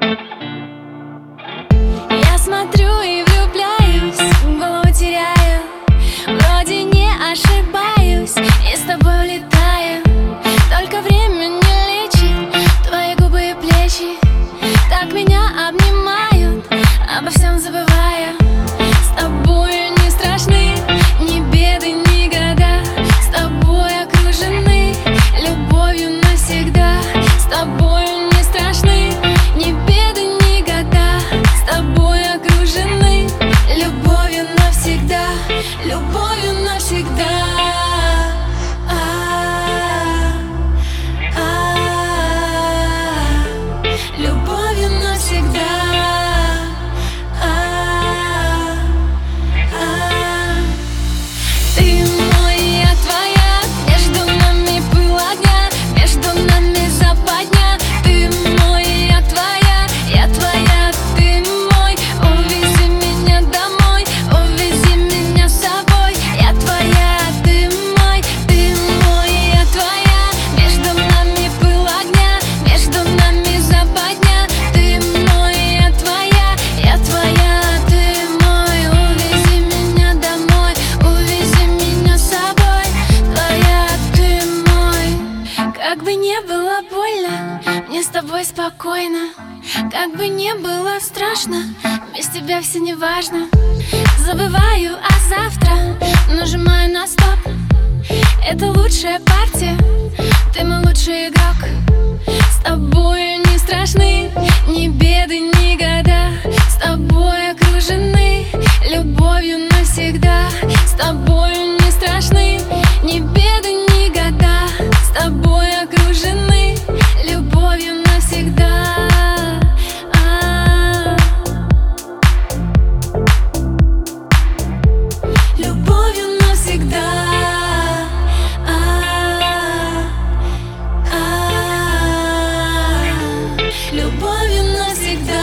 Я смотрю и влюбляюсь, голову теряю, вроде не ошибаюсь, и с тобой улетаю. Только время не лечит твои губы и плечи, так меня обнимают, обо всем забывая. С тобою не страшны ни беды, ни года, с тобой окружены любовью навсегда. С тобою не страшны ни беды, ни года, с тобой окружены любовью навсегда, любовью навсегда. Любовью навсегда. Ты мой, я твоя, между нами пыл огня, между нами западня. Ты мой, я твоя, ты мой. Увези меня домой, увези меня с собой. Я твоя, ты мой, я твоя. Между нами пыл огня, между нами западня. Ты мой, я твоя, ты мой. Увези меня домой, увези меня с собой. Твоя, ты мой. Как бы не было больно, мне с тобой спокойно. Как бы не было страшно, без тебя все не важно. Забываю о завтра, нажимаю на стоп. Это лучшая партия, ты мой лучший игрок. С тобою не страшны ни беды, ни года, с тобой окружены любовью навсегда. С тобою не страшны ни беды, ни года, с тобой окружены любовью навсегда. Любовью навсегда. Любовью навсегда.